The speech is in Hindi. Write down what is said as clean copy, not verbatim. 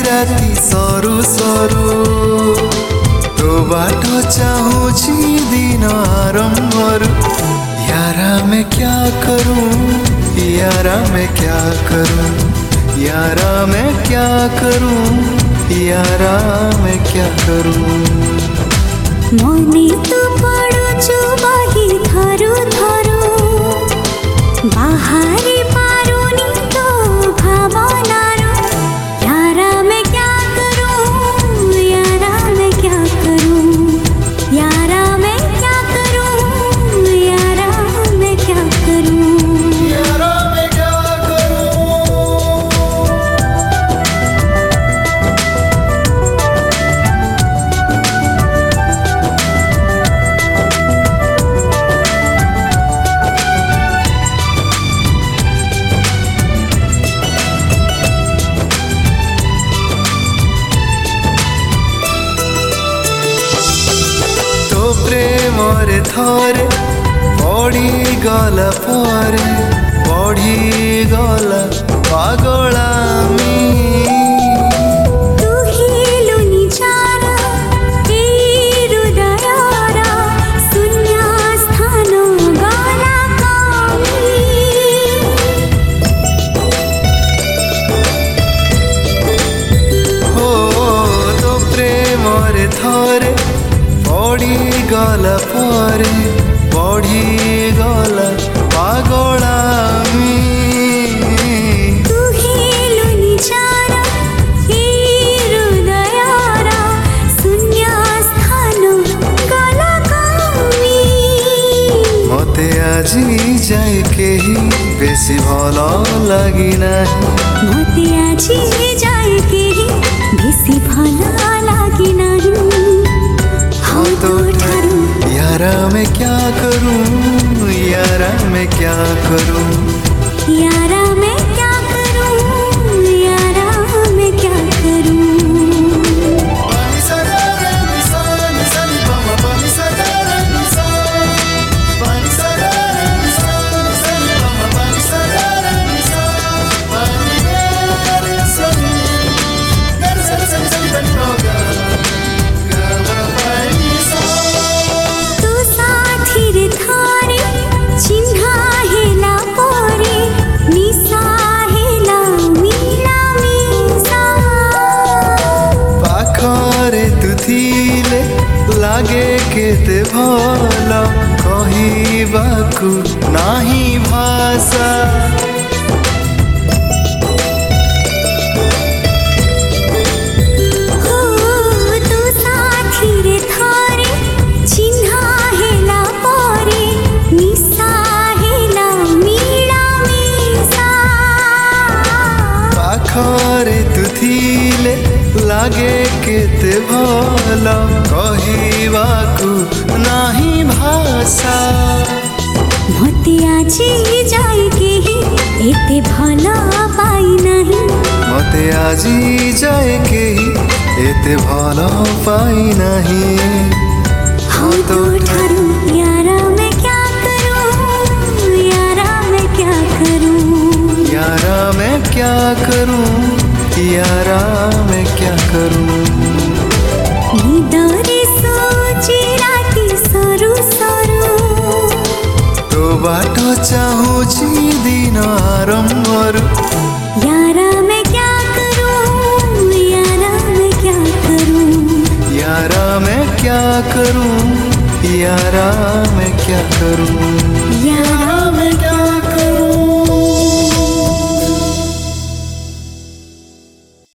राति सरू सरू तो बाटो चाहूची दिन आरंभरू यारा मैं क्या करूं यारा मैं क्या करूं यारा मैं क्या करूं यारा मैं क्या करूं मने तो पड़ुछु बही धरु धरु बाहरी पारुनी तो भावनारू यारा मैं क्या करूं यारा मैं क्या करूं यारा मैं क्या करूं यारा मैं क्या करूं यारा मैं क्या करूं प्रेमरे थरे बढ़ी गला परे बढ़ी गला पागलामी तू ही निजारा ए हृदयरा शून्य स्थान गला कमी हो तो प्रेमरे थरे बढ़ी गला परे बढ़ी गला पागलामी तू ही निजारा ए हृदयरा शून्य स्थान गला कमी मते आजी जाए केही बेसी भल लगी नाही मते आजी जाए केही बेसी भल लागि नाही तो यारा मैं क्या करूं यारा मैं क्या करूं यारा मैं क्या करूं यारा मैं क्या करूं लागे केते भल कहिबाकु नाही भाषा हो तू साथी रे थारे चिन्हा हेला परे निशा हेला मीला मिसा पाखरे तू थिले लागे केते भल कहिबाकु नाही भाषा मते आजी जाए केही एते भल पाई नाही मते आजी जाए केही एते भल पाई नाही हो तो ठारू यारा मैं क्या करूं यारा मैं क्या करूं यारा मैं क्या करूं यारा मैं क्या करूं निदरे सोची राति सरू सरू तो बाटो चाहूची दिन आरंभरू यारा मैं क्या करूं यारा मैं क्या करूं यारा मैं क्या करूं यारा मैं क्या करूं।